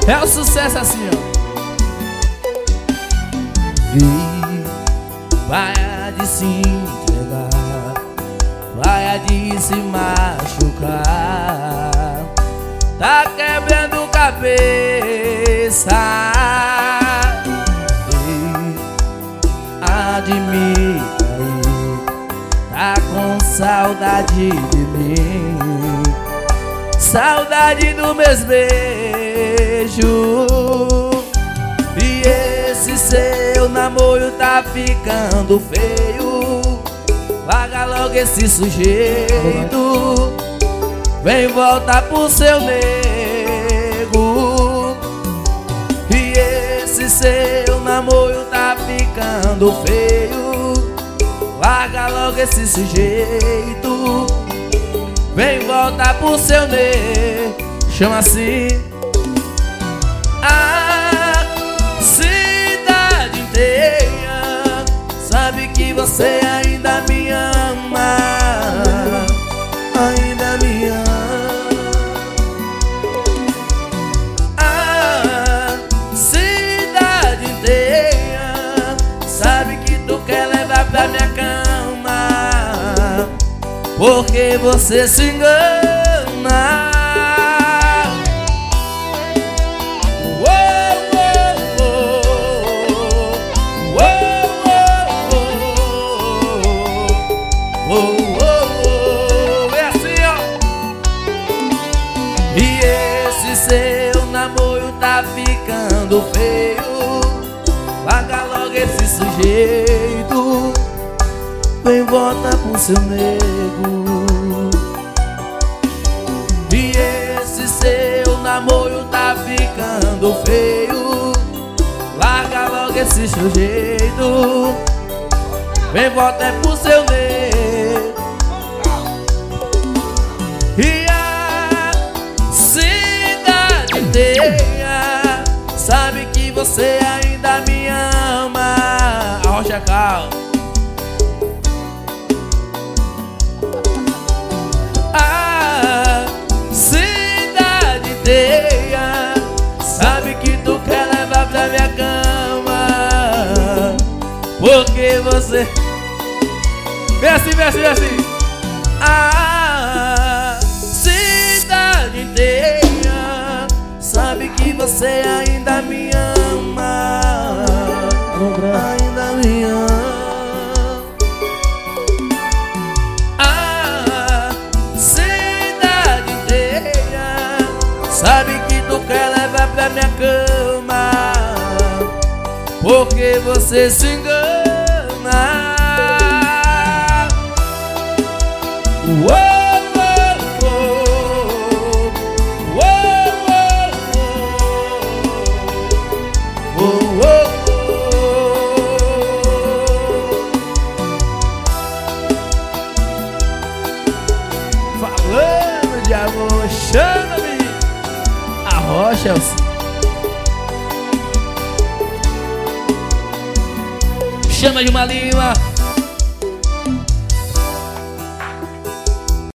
É o sucesso assim, ó. E vai de se entregar, vai de se machucar, tá quebrando cabeça. E admita aí, tá com saudade de mim, saudade dos meus beijos. E esse seu namoro tá ficando feio, larga logo esse sujeito, vem voltar pro seu nego. E esse seu namoro tá ficando feio, larga logo esse sujeito, vem voltar pro seu nego. Chama assim. A cidade inteira sabe que você ainda me ama, ainda me ama. A cidade inteira sabe que tu quer levar pra minha cama, porque você se engana. É assim, ó. E esse seu namoro tá ficando feio, larga logo esse sujeito, vem volta pro seu nego. E esse seu namoro tá ficando feio, larga logo esse sujeito, vem volta pro seu nego. E a cidade inteira sabe que você ainda me ama. Arrocha calma. A cidade inteira sabe que tu quer levar pra minha cama, porque você... Vem assim, vem assim, vem assim. A cidade inteira sabe que você ainda me ama, ainda me ama. A cidade inteira sabe que tu quer levar pra minha cama, porque você se engana. Falando de amor, chama-me Arrocha, chama de uma língua.